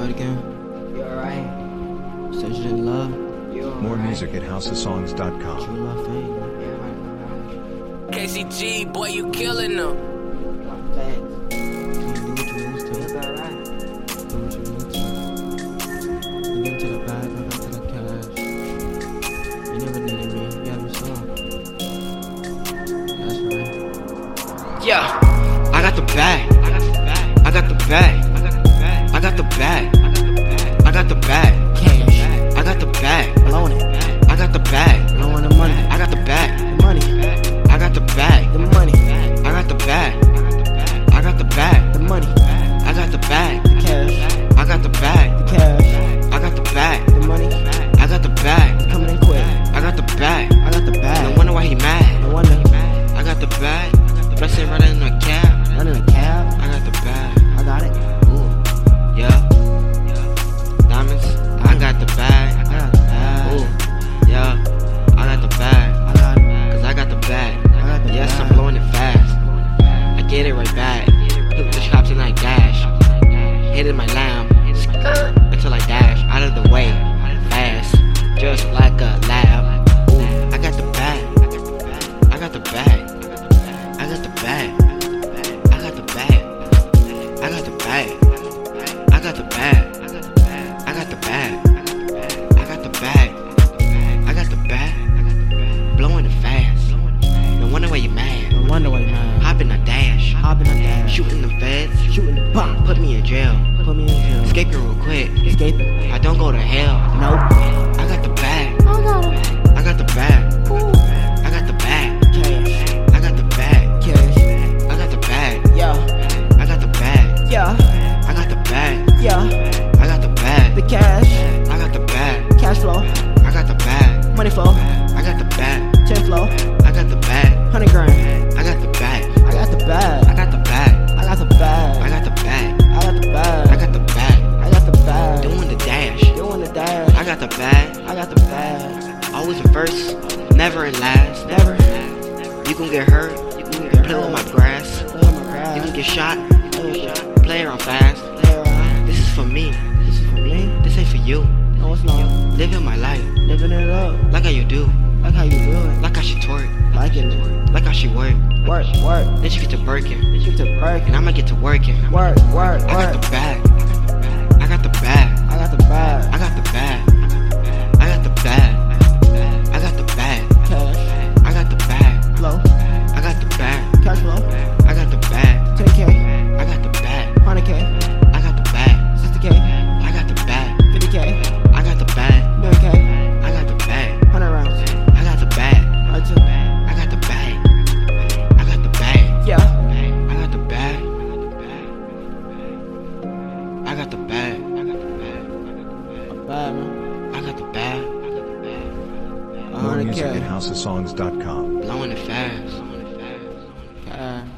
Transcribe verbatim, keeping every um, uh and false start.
what again? You alright? Said you didn't love? You alright? More music at house of songs dot True com. love fame. Yeah, K C G, boy, you killing them. right. Thanks. Can't do what you used to. It's alright. Do what you used to. You get to the bag, I got to the cash. You never needed me, you had me so. That's right. Yeah, I got the bag. I got the bag. I got the bag. I got the bag. I got the bag. Cash. I got the bag. Blowing it. I got the bag. Blowing the money. I got the bag. The money. I got the bag. The money. I got the bag. I got the bag. The money. I got the bag. The cash. I got the bag. The cash. I got the bag. The money. I got the bag. Coming in quick. I got the bag. I got the No bag. wonder why he mad. No wonder. I got the bag. Blessing running in a cab. Running a cab. I got the bag. I got it. Ooh, yeah. Diamonds. I got the bag. I got the bag. Ooh, yeah. I got the bag. I got it. Cause I got the bag. I got the Yes, I'm bag. blowing it fast. I get it right back. Hit the shops and I dash. Hit in my lamb. Until I dash out of the way. Fast. Just like a lab. Ooh, I got the bag. I got the bag. I got the bag. I got the bag. I got the bag. I got the bag. I got the bag. I got the bag. I got the bag. Blowing it fast. No wonder why you mad. No wonder why you mad. Hop in a dash. Hop in a dash. Shooting the feds. Shooting the bomb. Put me in jail. Put me in jail. Escaping real quick. Escaping. I don't go to hell. Nope. I got the bag. I got it. I got the bag. Ooh. I got the bag. Cash. I got the bag. Cash. I got the bag. Yeah. I got the bag. Yeah. I got the bag. Yeah. I got the bag. The cash. I got the bag. Cash flow. I got the bag. Money flow. I got the bag. Ten flow. I got the bag. Hundred grand. I got the bag. I got the bag. I got the bag. I got the bag. I got the bag. I got the bag. I got the bag. I got the bag. Doing the dash. Doing the dash. I got the bag. I got the bag. Always in first, never in last. Never. You gon' get hurt. You can get Play with my hurt. grass. Play on my grass. You can get shot. Play shot. Play around fast. Play around. This is for me. This is for me. This ain't for you. No, it's not. Living my life Living it up. like how you do. Like how you do it. Like how she twerk. Like it. Like how she work. Work, work. Then she get to Birkin. Get to work. And I'ma get to working. Work, work, I got work. the bag. I got the bag. I got the bag. I got the bag. I got the bag. I got the bag. Cash. I got the bag. Flow. I got the bag. Cash flow. I got the bag. ten K. I got the bag. one hundred K. I got the bag. sixty K. I got the bag. fifty K. I got the bag. million K. I got the bag. one hundred rounds. I got the bag. R two. I got the bag. I got the bag. Yeah. I got the bag. I got the bag. Bad, man. I got the bag. one More hundred music at K. house of songs dot com. Blowing it fast. Cash.